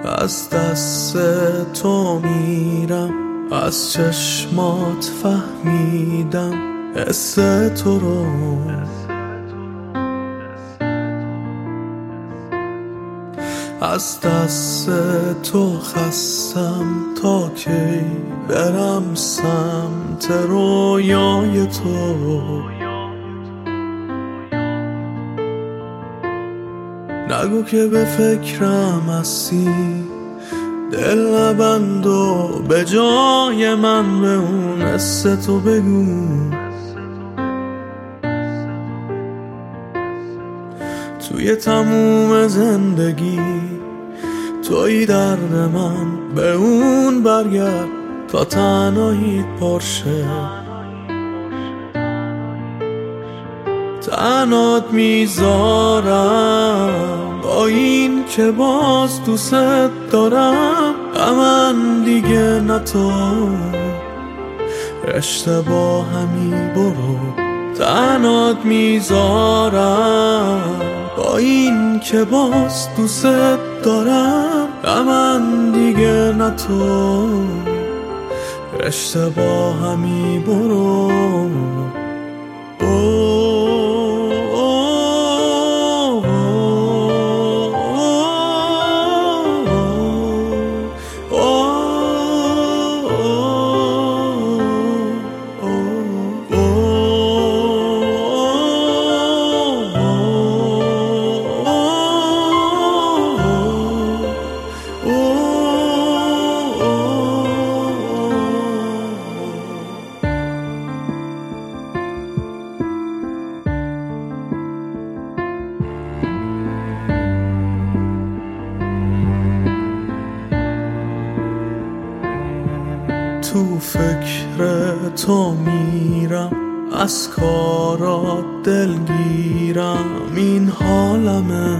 از دست تو میرم، از چشمات فهمیدم حس تو رو. از دست تو خستم، تا کی برم سمت رویای تو. نگو که به فکرم هستی، دل نبند و به جای من به اون حس تو بگو. توی تموم زندگی توی درد من، به اون برگرد تا تنهاییت پر شه. تنهات میذارم با این که باز دوست دارم، من دیگه نه تو رشته با همی برو. تنهات میذارم با این که باز دوست دارم، من دیگه نه تو رشته با همی برو. تو فکر تو میرم، از کارات دلگیرم، این حالمه.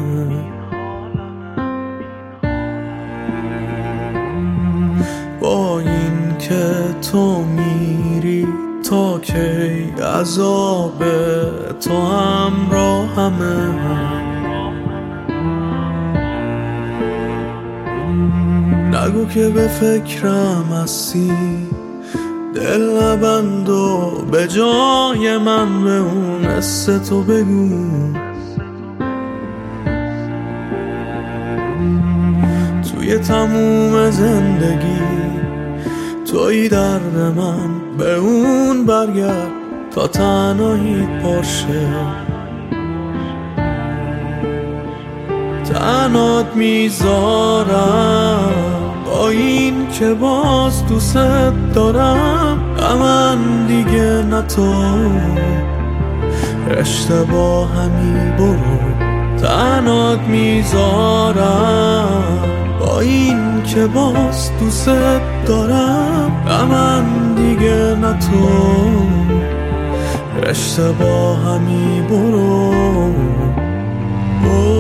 با این که تو میری، تا کی عذاب تو همراهمه. نگو که به فکرم هستی، دل نبند و به جای من به اون حس تو بگو. توی تموم زندگی توی درد من، به اون برگرد تا تنهاییت پر شه. تنهات میذارم با این که باز دوست دارم، من دیگه نه تو رشته با همی برو. تنهات میذارم با این که باز دوست دارم، من دیگه نه تو رشته با همی برو.